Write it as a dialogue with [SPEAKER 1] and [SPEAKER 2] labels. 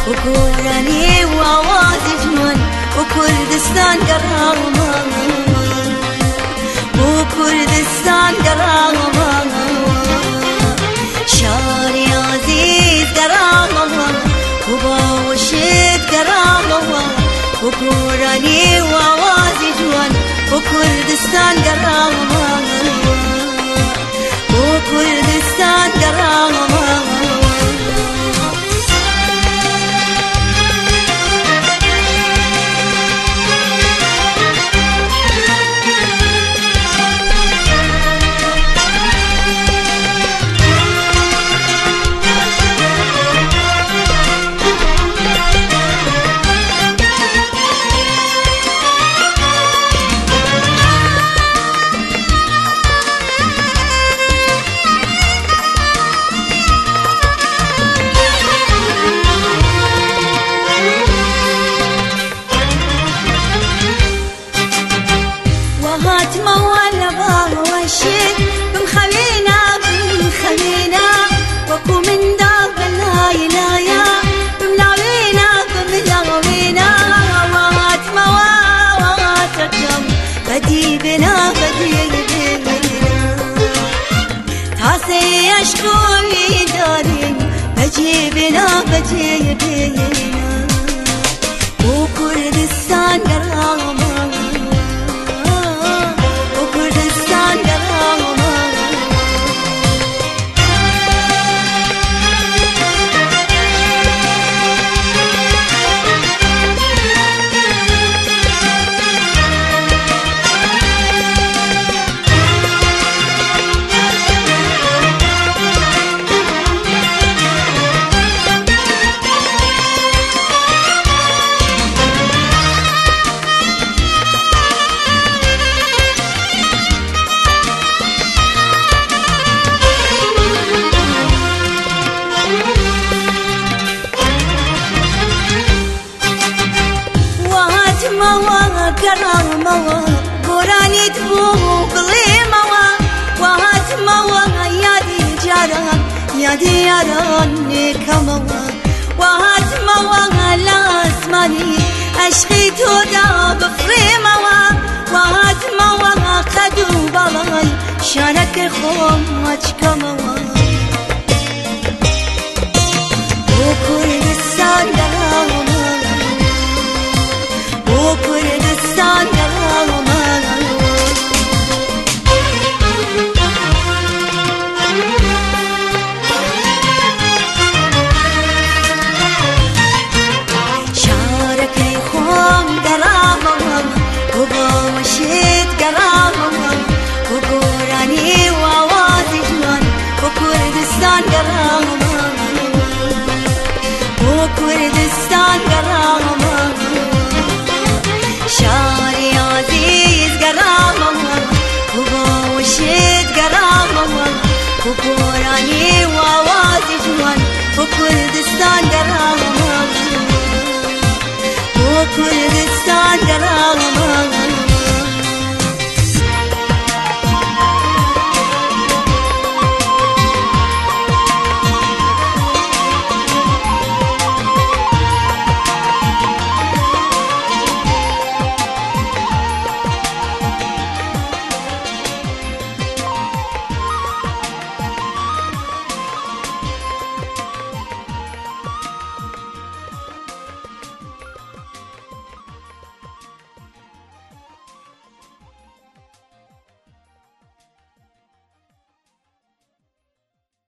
[SPEAKER 1] وكوراني وآواز جوان وكردستان قرامة وكردستان قرامة شاري عزيز قرامة وباوشت قرامة وكوراني وآواز جوان وكردستان قرامة وكردستان قرامة عشقوي دارين بجيبنا بجيبنا وكردستان قرامة وكردستان قرامة كرامة قراني تبوق قليمة وهاتمة يادي جاران يادي ياران كمة وهاتمة لاسماني عشقي تودا بفريمة وهاتمة خدو بالاي شارك خوم اجكمة وكردستان قرامة وكردستان قرامة شاركي خوم قرامة وبوشيت قرامة وقراني وآواز جوان وكردستان قرامة وكردستان قرامة شاري عزيز قرامة وبوشيت قرامة وقراني وآواز جوان